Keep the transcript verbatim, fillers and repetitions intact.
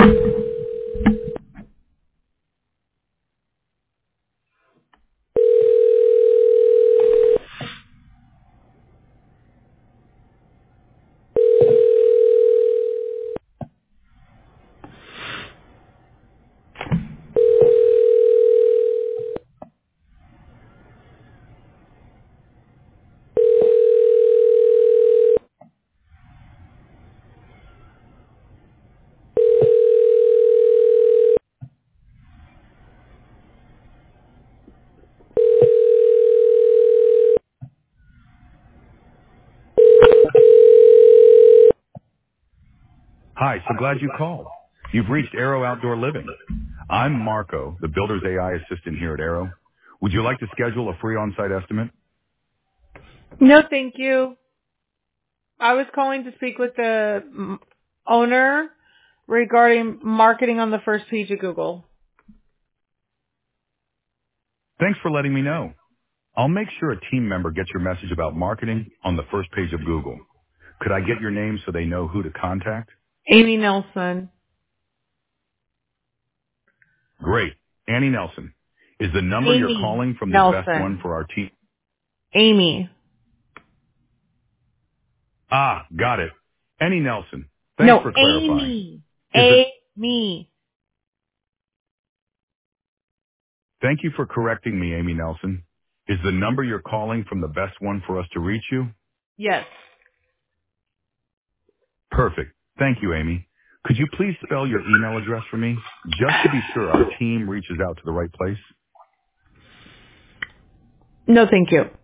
Hi, so glad you called. You've reached Arrow Outdoor Living. I'm Marco, the Builder's A I assistant here at Arrow. Would you like to schedule a free on-site estimate? No, thank you. I was calling to speak with the mm, owner regarding marketing on the first page of Google. Thanks for letting me know. I'll make sure a team member gets your message about marketing on the first page of Google. Could I get your name so they know who to contact? Amy Nelson. Great. Annie Nelson. Is the number you're Amy calling from the best one Nelson. for our team? Amy. Ah, got it. Annie Nelson. Thanks No, for clarifying. Amy. Is it? Amy. Thank you for correcting me, Amy Nelson. Is the number you're calling from the best one for us to reach you? Yes. Perfect. Thank you, Amy. Could you please spell your email address for me, just to be sure our team reaches out to the right place? No, thank you.